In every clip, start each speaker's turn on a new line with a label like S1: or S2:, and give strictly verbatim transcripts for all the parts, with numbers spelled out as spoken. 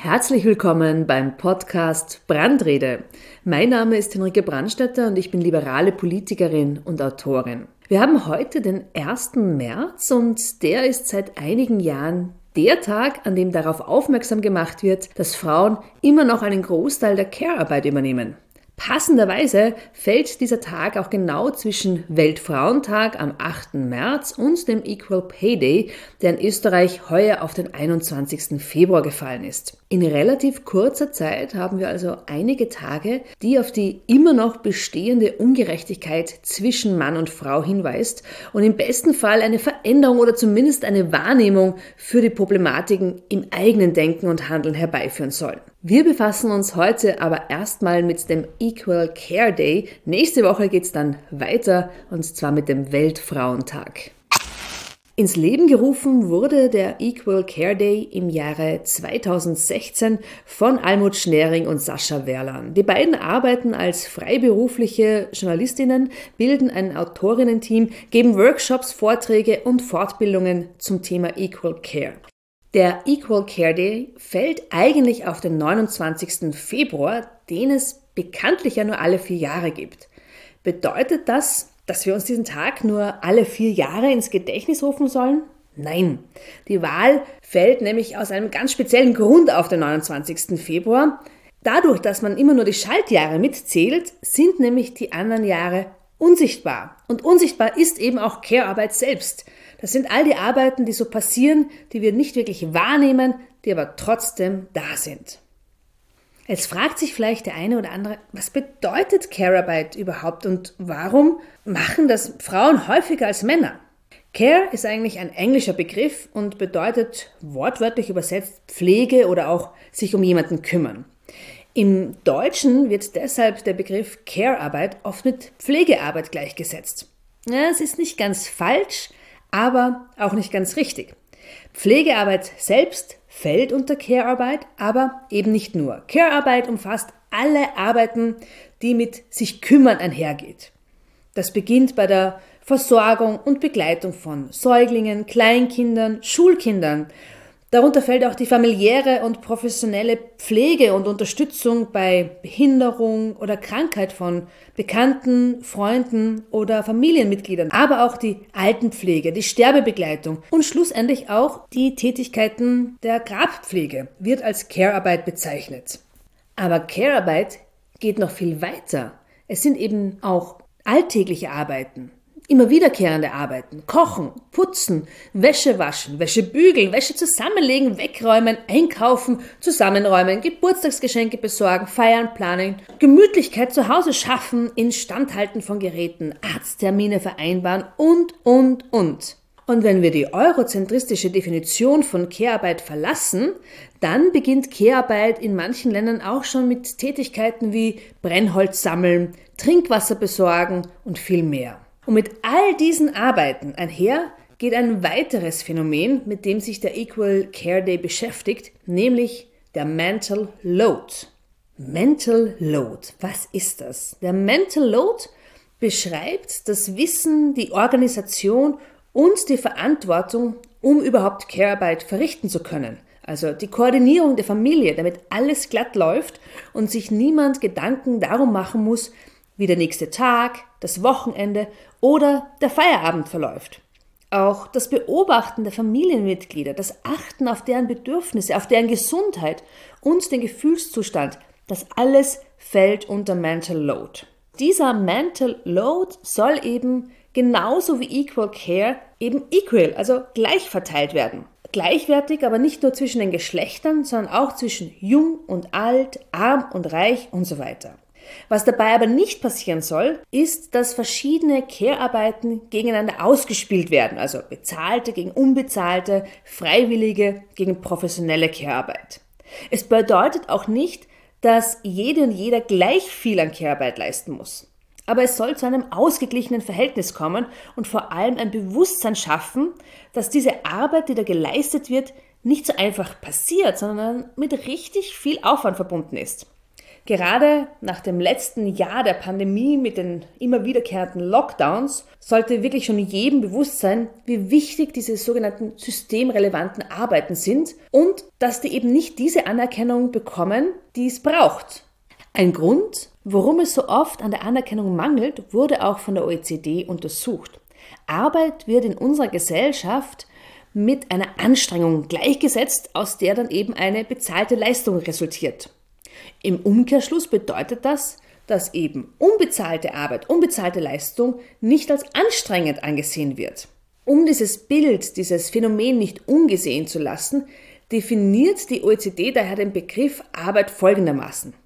S1: Herzlich willkommen beim Podcast Brandrede. Mein Name ist Henrike Brandstätter und ich bin liberale Politikerin und Autorin. Wir haben heute den ersten März und der ist seit einigen Jahren der Tag, an dem darauf aufmerksam gemacht wird, dass Frauen immer noch einen Großteil der Care-Arbeit übernehmen. Passenderweise fällt dieser Tag auch genau zwischen Weltfrauentag am achten März und dem Equal Pay Day, der in Österreich heuer auf den einundzwanzigsten Februar gefallen ist. In relativ kurzer Zeit haben wir also einige Tage, die auf die immer noch bestehende Ungerechtigkeit zwischen Mann und Frau hinweist und im besten Fall eine Veränderung oder zumindest eine Wahrnehmung für die Problematiken im eigenen Denken und Handeln herbeiführen sollen. Wir befassen uns heute aber erstmal mit dem Equal Care Day. Nächste Woche geht's dann weiter und zwar mit dem Weltfrauentag. Ins Leben gerufen wurde der Equal Care Day im Jahre zweitausendsechzehn von Almut Schnering und Sascha Werlan. Die beiden arbeiten als freiberufliche Journalistinnen, bilden ein Autorinnen-Team, geben Workshops, Vorträge und Fortbildungen zum Thema Equal Care. Der Equal Care Day fällt eigentlich auf den neunundzwanzigsten Februar, den es bekanntlich ja nur alle vier Jahre gibt. Bedeutet das, dass wir uns diesen Tag nur alle vier Jahre ins Gedächtnis rufen sollen? Nein, die Wahl fällt nämlich aus einem ganz speziellen Grund auf den neunundzwanzigsten Februar. Dadurch, dass man immer nur die Schaltjahre mitzählt, sind nämlich die anderen Jahre unsichtbar. Und unsichtbar ist eben auch Care-Arbeit selbst. Das sind all die Arbeiten, die so passieren, die wir nicht wirklich wahrnehmen, die aber trotzdem da sind. Jetzt fragt sich vielleicht der eine oder andere, was bedeutet Care-Arbeit überhaupt und warum machen das Frauen häufiger als Männer? Care ist eigentlich ein englischer Begriff und bedeutet wortwörtlich übersetzt Pflege oder auch sich um jemanden kümmern. Im Deutschen wird deshalb der Begriff Care-Arbeit oft mit Pflegearbeit gleichgesetzt. Ja, es ist nicht ganz falsch, aber auch nicht ganz richtig. Pflegearbeit selbst fällt unter Care-Arbeit, aber eben nicht nur. Care-Arbeit umfasst alle Arbeiten, die mit sich kümmern einhergeht. Das beginnt bei der Versorgung und Begleitung von Säuglingen, Kleinkindern, Schulkindern. Darunter fällt auch die familiäre und professionelle Pflege und Unterstützung bei Behinderung oder Krankheit von Bekannten, Freunden oder Familienmitgliedern, aber auch die Altenpflege, die Sterbebegleitung und schlussendlich auch die Tätigkeiten der Grabpflege wird als Care-Arbeit bezeichnet. Aber Care-Arbeit geht noch viel weiter. Es sind eben auch alltägliche Arbeiten. Immer wiederkehrende Arbeiten, kochen, putzen, Wäsche waschen, Wäsche bügeln, Wäsche zusammenlegen, wegräumen, einkaufen, zusammenräumen, Geburtstagsgeschenke besorgen, feiern, planen, Gemütlichkeit zu Hause schaffen, Instandhalten von Geräten, Arzttermine vereinbaren und, und, und. Und wenn wir die eurozentristische Definition von Care-Arbeit verlassen, dann beginnt Care-Arbeit in manchen Ländern auch schon mit Tätigkeiten wie Brennholz sammeln, Trinkwasser besorgen und viel mehr. Und mit all diesen Arbeiten einher geht ein weiteres Phänomen, mit dem sich der Equal Care Day beschäftigt, nämlich der Mental Load. Mental Load, was ist das? Der Mental Load beschreibt das Wissen, die Organisation und die Verantwortung, um überhaupt Care-Arbeit verrichten zu können. Also die Koordinierung der Familie, damit alles glatt läuft und sich niemand Gedanken darum machen muss, wie der nächste Tag, das Wochenende oder der Feierabend verläuft. Auch das Beobachten der Familienmitglieder, das Achten auf deren Bedürfnisse, auf deren Gesundheit und den Gefühlszustand, das alles fällt unter Mental Load. Dieser Mental Load soll eben genauso wie Equal Care eben equal, also gleich verteilt werden. Gleichwertig, aber nicht nur zwischen den Geschlechtern, sondern auch zwischen jung und alt, arm und reich und so weiter. Was dabei aber nicht passieren soll, ist, dass verschiedene Care-Arbeiten gegeneinander ausgespielt werden, also bezahlte gegen unbezahlte, freiwillige gegen professionelle Care-Arbeit. Es bedeutet auch nicht, dass jede und jeder gleich viel an Care-Arbeit leisten muss. Aber es soll zu einem ausgeglichenen Verhältnis kommen und vor allem ein Bewusstsein schaffen, dass diese Arbeit, die da geleistet wird, nicht so einfach passiert, sondern mit richtig viel Aufwand verbunden ist. Gerade nach dem letzten Jahr der Pandemie mit den immer wiederkehrenden Lockdowns sollte wirklich schon jedem bewusst sein, wie wichtig diese sogenannten systemrelevanten Arbeiten sind und dass die eben nicht diese Anerkennung bekommen, die es braucht. Ein Grund, warum es so oft an der Anerkennung mangelt, wurde auch von der O E C D untersucht. Arbeit wird in unserer Gesellschaft mit einer Anstrengung gleichgesetzt, aus der dann eben eine bezahlte Leistung resultiert. Im Umkehrschluss bedeutet das, dass eben unbezahlte Arbeit, unbezahlte Leistung nicht als anstrengend angesehen wird. Um dieses Bild, dieses Phänomen nicht ungesehen zu lassen, definiert die O E C D daher den Begriff Arbeit folgendermaßen: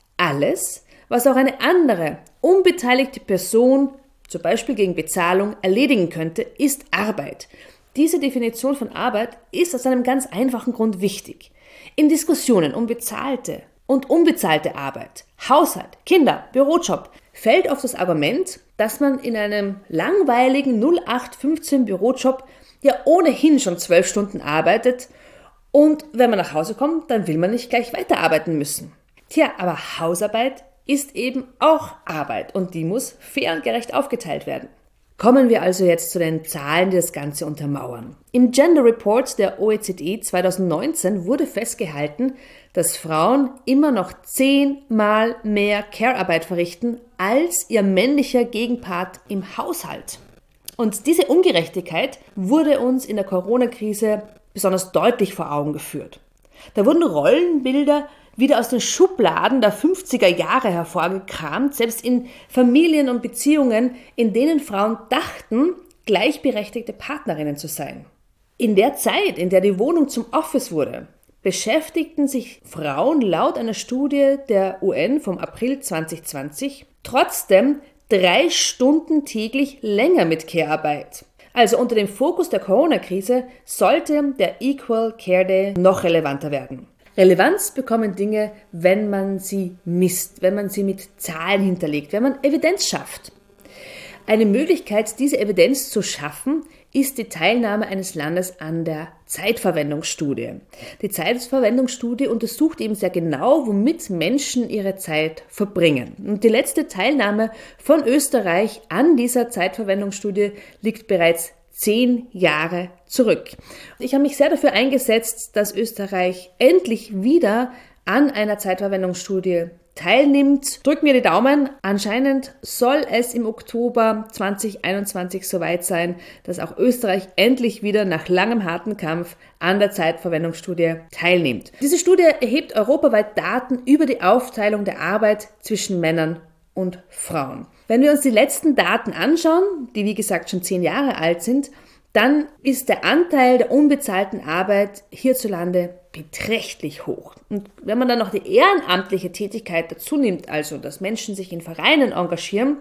S1: Alles, was auch eine andere, unbeteiligte Person, zum Beispiel gegen Bezahlung, erledigen könnte, ist Arbeit. Diese Definition von Arbeit ist aus einem ganz einfachen Grund wichtig. In Diskussionen um bezahlte und unbezahlte Arbeit, Haushalt, Kinder, Bürojob fällt oft das Argument, dass man in einem langweiligen null acht fünfzehn Bürojob ja ohnehin schon zwölf Stunden arbeitet und wenn man nach Hause kommt, dann will man nicht gleich weiterarbeiten müssen. Tja, aber Hausarbeit ist eben auch Arbeit und die muss fair und gerecht aufgeteilt werden. Kommen wir also jetzt zu den Zahlen, die das Ganze untermauern. Im Gender Report der O E C D zwanzig neunzehn wurde festgehalten, dass Frauen immer noch zehnmal mehr Care-Arbeit verrichten als ihr männlicher Gegenpart im Haushalt. Und diese Ungerechtigkeit wurde uns in der Corona-Krise besonders deutlich vor Augen geführt. Da wurden Rollenbilder wieder aus den Schubladen der fünfziger Jahre hervorgekramt, selbst in Familien und Beziehungen, in denen Frauen dachten, gleichberechtigte Partnerinnen zu sein. In der Zeit, in der die Wohnung zum Office wurde, beschäftigten sich Frauen laut einer Studie der U N vom April zwanzig zwanzig trotzdem drei Stunden täglich länger mit Care-Arbeit. Also unter dem Fokus der Corona-Krise sollte der Equal Care Day noch relevanter werden. Relevanz bekommen Dinge, wenn man sie misst, wenn man sie mit Zahlen hinterlegt, wenn man Evidenz schafft. Eine Möglichkeit, diese Evidenz zu schaffen, ist die Teilnahme eines Landes an der Zeitverwendungsstudie. Die Zeitverwendungsstudie untersucht eben sehr genau, womit Menschen ihre Zeit verbringen. Und die letzte Teilnahme von Österreich an dieser Zeitverwendungsstudie liegt bereits zehn Jahre zurück. Ich habe mich sehr dafür eingesetzt, dass Österreich endlich wieder an einer Zeitverwendungsstudie teilnimmt. Drückt mir die Daumen. Anscheinend soll es im Oktober zwanzig einundzwanzig soweit sein, dass auch Österreich endlich wieder nach langem harten Kampf an der Zeitverwendungsstudie teilnimmt. Diese Studie erhebt europaweit Daten über die Aufteilung der Arbeit zwischen Männern und Frauen. Wenn wir uns die letzten Daten anschauen, die wie gesagt schon zehn Jahre alt sind, dann ist der Anteil der unbezahlten Arbeit hierzulande beträchtlich hoch. Und wenn man dann noch die ehrenamtliche Tätigkeit dazu nimmt, also dass Menschen sich in Vereinen engagieren,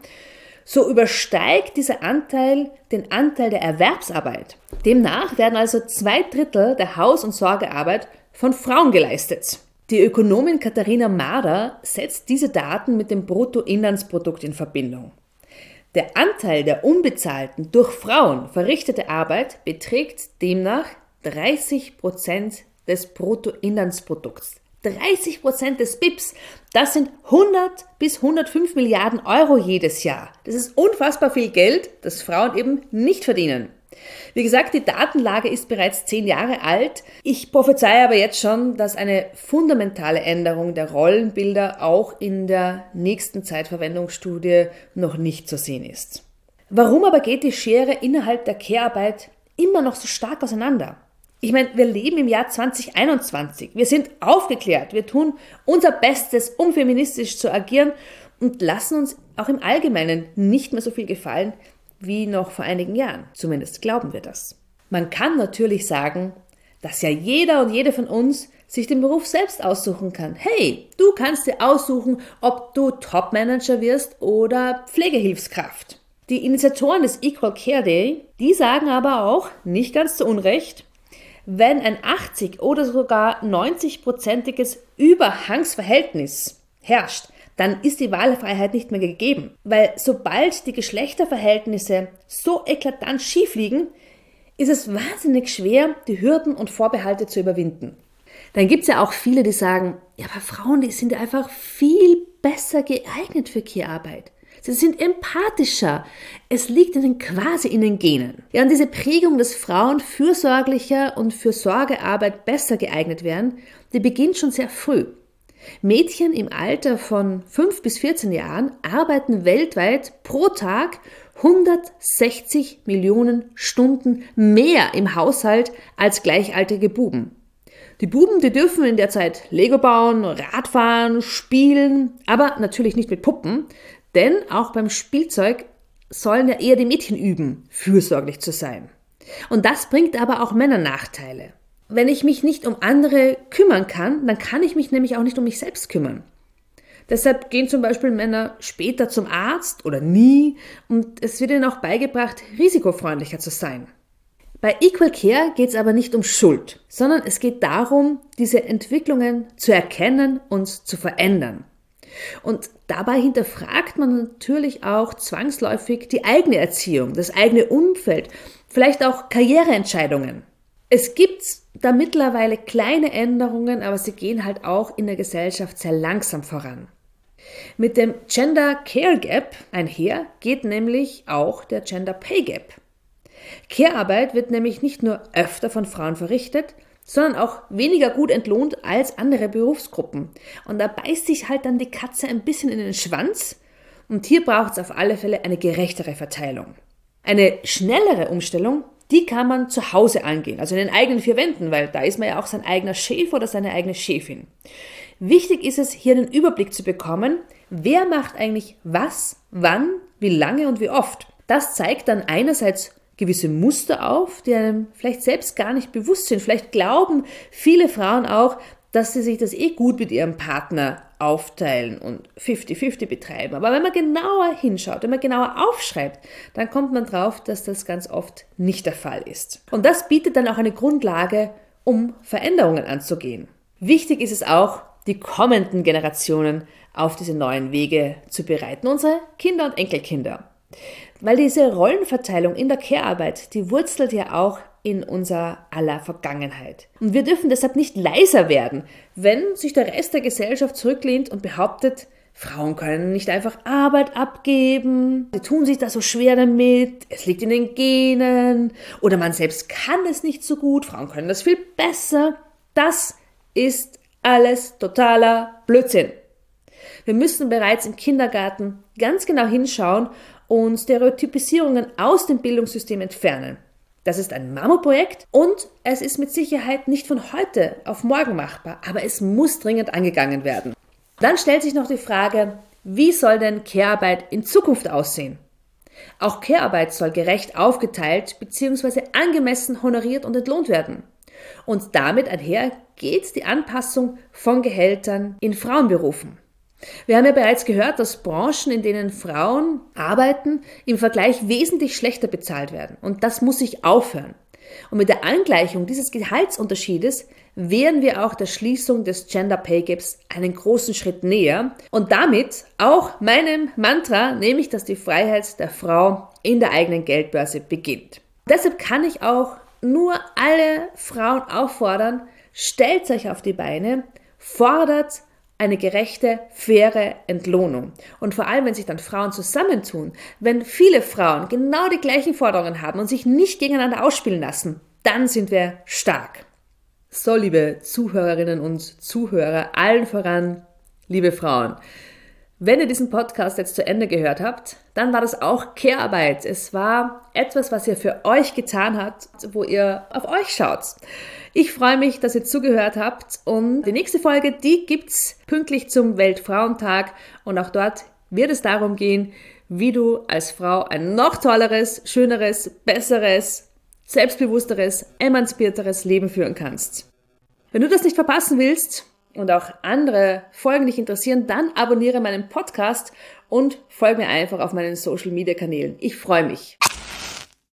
S1: so übersteigt dieser Anteil den Anteil der Erwerbsarbeit. Demnach werden also zwei Drittel der Haus- und Sorgearbeit von Frauen geleistet. Die Ökonomin Katharina Mader setzt diese Daten mit dem Bruttoinlandsprodukt in Verbindung. Der Anteil der unbezahlten, durch Frauen verrichtete Arbeit beträgt demnach dreißig Prozent des Bruttoinlandsprodukts. dreißig Prozent des B I Ps, das sind hundert bis hundertfünf Milliarden Euro jedes Jahr. Das ist unfassbar viel Geld, das Frauen eben nicht verdienen. Wie gesagt, die Datenlage ist bereits zehn Jahre alt. Ich prophezeie aber jetzt schon, dass eine fundamentale Änderung der Rollenbilder auch in der nächsten Zeitverwendungsstudie noch nicht zu sehen ist. Warum aber geht die Schere innerhalb der Care-Arbeit immer noch so stark auseinander? Ich meine, wir leben im Jahr zwanzig einundzwanzig. Wir sind aufgeklärt. Wir tun unser Bestes, um feministisch zu agieren und lassen uns auch im Allgemeinen nicht mehr so viel gefallen wie noch vor einigen Jahren. Zumindest glauben wir das. Man kann natürlich sagen, dass ja jeder und jede von uns sich den Beruf selbst aussuchen kann. Hey, du kannst dir aussuchen, ob du Topmanager wirst oder Pflegehilfskraft. Die Initiatoren des Equal Care Day, die sagen aber auch, nicht ganz zu Unrecht, wenn ein achtzig oder sogar neunzig-prozentiges Überhangsverhältnis herrscht, dann ist die Wahlfreiheit nicht mehr gegeben. Weil sobald die Geschlechterverhältnisse so eklatant schief liegen, ist es wahnsinnig schwer, die Hürden und Vorbehalte zu überwinden. Dann gibt es ja auch viele, die sagen, ja, aber Frauen, die sind einfach viel besser geeignet für Care-Arbeit. Sie sind empathischer. Es liegt ihnen quasi in den Genen. Ja, und diese Prägung, dass Frauen fürsorglicher und für Sorgearbeit besser geeignet werden, die beginnt schon sehr früh. Mädchen im Alter von fünf bis vierzehn Jahren arbeiten weltweit pro Tag hundertsechzig Millionen Stunden mehr im Haushalt als gleichaltrige Buben. Die Buben, die dürfen in der Zeit Lego bauen, Radfahren, spielen, aber natürlich nicht mit Puppen, denn auch beim Spielzeug sollen ja eher die Mädchen üben, fürsorglich zu sein. Und das bringt aber auch Männern Nachteile. Wenn ich mich nicht um andere kümmern kann, dann kann ich mich nämlich auch nicht um mich selbst kümmern. Deshalb gehen zum Beispiel Männer später zum Arzt oder nie und es wird ihnen auch beigebracht, risikofreundlicher zu sein. Bei Equal Care geht es aber nicht um Schuld, sondern es geht darum, diese Entwicklungen zu erkennen und zu verändern. Und dabei hinterfragt man natürlich auch zwangsläufig die eigene Erziehung, das eigene Umfeld, vielleicht auch Karriereentscheidungen. Es gibt da mittlerweile kleine Änderungen, aber sie gehen halt auch in der Gesellschaft sehr langsam voran. Mit dem Gender Care Gap einher geht nämlich auch der Gender Pay Gap. Care-Arbeit wird nämlich nicht nur öfter von Frauen verrichtet, sondern auch weniger gut entlohnt als andere Berufsgruppen. Und da beißt sich halt dann die Katze ein bisschen in den Schwanz und hier braucht es auf alle Fälle eine gerechtere Verteilung. Eine schnellere Umstellung, die kann man zu Hause angehen, also in den eigenen vier Wänden, weil da ist man ja auch sein eigener Chef oder seine eigene Chefin. Wichtig ist es, hier einen Überblick zu bekommen, wer macht eigentlich was, wann, wie lange und wie oft. Das zeigt dann einerseits gewisse Muster auf, die einem vielleicht selbst gar nicht bewusst sind. Vielleicht glauben viele Frauen auch, dass sie sich das eh gut mit ihrem Partner aufteilen und fünfzig fünfzig betreiben. Aber wenn man genauer hinschaut, wenn man genauer aufschreibt, dann kommt man drauf, dass das ganz oft nicht der Fall ist. Und das bietet dann auch eine Grundlage, um Veränderungen anzugehen. Wichtig ist es auch, die kommenden Generationen auf diese neuen Wege zu bereiten, unsere Kinder und Enkelkinder. Weil diese Rollenverteilung in der Care-Arbeit, die wurzelt ja auch in unser aller Vergangenheit. Und wir dürfen deshalb nicht leiser werden, wenn sich der Rest der Gesellschaft zurücklehnt und behauptet, Frauen können nicht einfach Arbeit abgeben, sie tun sich da so schwer damit, es liegt in den Genen oder man selbst kann es nicht so gut, Frauen können das viel besser. Das ist alles totaler Blödsinn. Wir müssen bereits im Kindergarten ganz genau hinschauen und Stereotypisierungen aus dem Bildungssystem entfernen. Das ist ein Mammutprojekt und es ist mit Sicherheit nicht von heute auf morgen machbar, aber es muss dringend angegangen werden. Dann stellt sich noch die Frage, wie soll denn Care-Arbeit in Zukunft aussehen? Auch Care-Arbeit soll gerecht aufgeteilt bzw. angemessen honoriert und entlohnt werden. Und damit einher geht die Anpassung von Gehältern in Frauenberufen. Wir haben ja bereits gehört, dass Branchen, in denen Frauen arbeiten, im Vergleich wesentlich schlechter bezahlt werden. Und das muss sich aufhören. Und mit der Angleichung dieses Gehaltsunterschiedes wären wir auch der Schließung des Gender Pay Gaps einen großen Schritt näher und damit auch meinem Mantra, nämlich dass die Freiheit der Frau in der eigenen Geldbörse beginnt. Deshalb kann ich auch nur alle Frauen auffordern, stellt euch auf die Beine, fordert eine gerechte, faire Entlohnung. Und vor allem, wenn sich dann Frauen zusammentun, wenn viele Frauen genau die gleichen Forderungen haben und sich nicht gegeneinander ausspielen lassen, dann sind wir stark. So, liebe Zuhörerinnen und Zuhörer, allen voran, liebe Frauen, wenn ihr diesen Podcast jetzt zu Ende gehört habt, dann war das auch Care-Arbeit. Es war etwas, was ihr für euch getan habt, wo ihr auf euch schaut. Ich freue mich, dass ihr zugehört habt und die nächste Folge, die gibt's pünktlich zum Weltfrauentag und auch dort wird es darum gehen, wie du als Frau ein noch tolleres, schöneres, besseres, selbstbewussteres, emanzipierteres Leben führen kannst. Wenn du das nicht verpassen willst und auch andere Folgen dich interessieren, dann abonniere meinen Podcast und folge mir einfach auf meinen Social Media Kanälen. Ich freue mich.